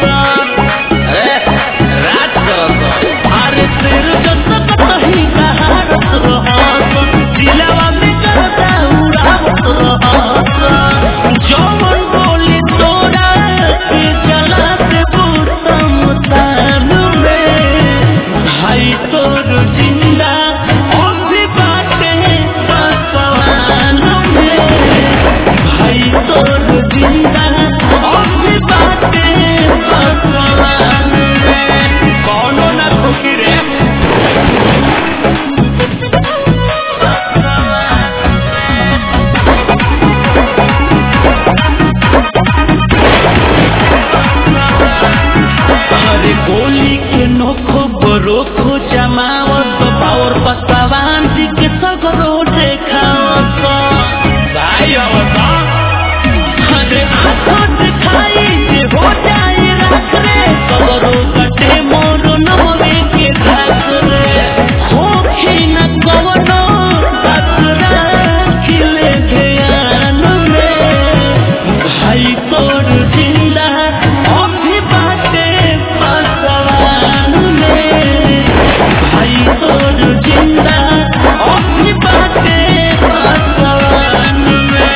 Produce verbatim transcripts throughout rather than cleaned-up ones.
अरे राज करत अरे तेर जत कहीं कहारत रह दिलवा में करता उड़ावत रह जौन बोली तोरा के चला दे समतान में भाई तोर जिंदा अभी बाटे पसवान में भाई तोर जिंदा अभी बाटे पसवान में कौनो ना खुशी रे अरे गोली के नोखो बरोखो जमावत पावर पसवान जी के सगरो देखावत भाई अवता अरे आँखों दिखाई जे हो जाए रात रे सगरो कटे मोर नमवे के घास रे होखी न कवनो ससुरा खिले ध्यान में भाई तोर जिंदा अभी बाटे पसवान में भाई तोर जिंदा अभी बाटे पसवान में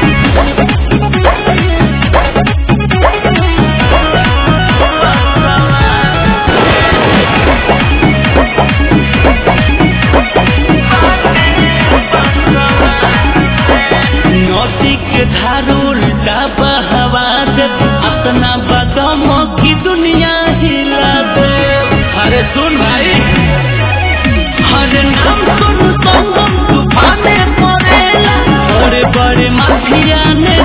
नदी के धार उल्टा बहवा दे अपना बदम की दुनिया हिला दे अरे सुन भाई अरे नाम सुन संगम तूफाने पड़ेला बड़े बड़े माफिया ने